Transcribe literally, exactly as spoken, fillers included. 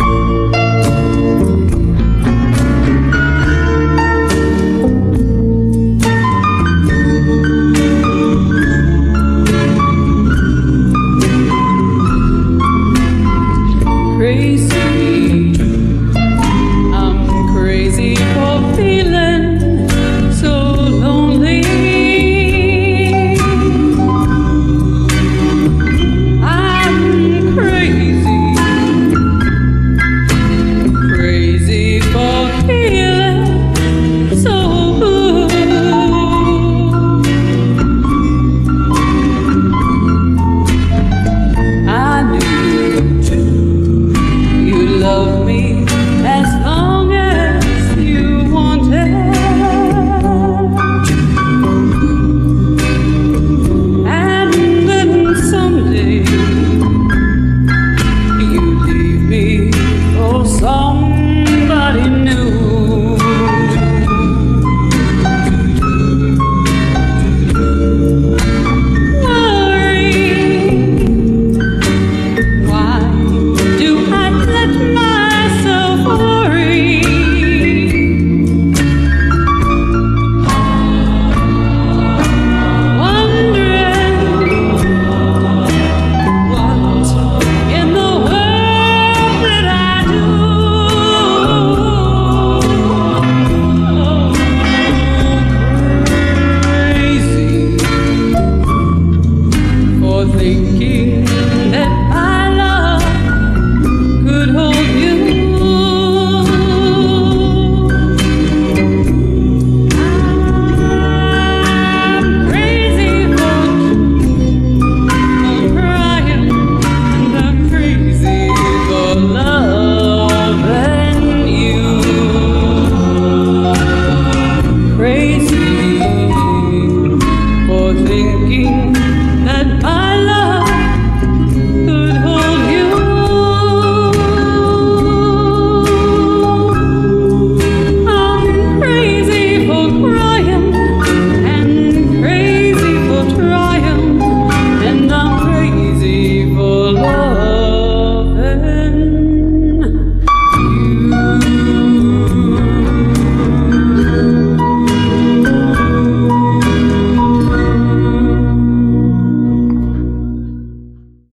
Crazy, I'm crazy for feeling so lonely. I'm crazy, crazy for feeling so blue. I knew love me as long as you wanted, and then someday you leave me for some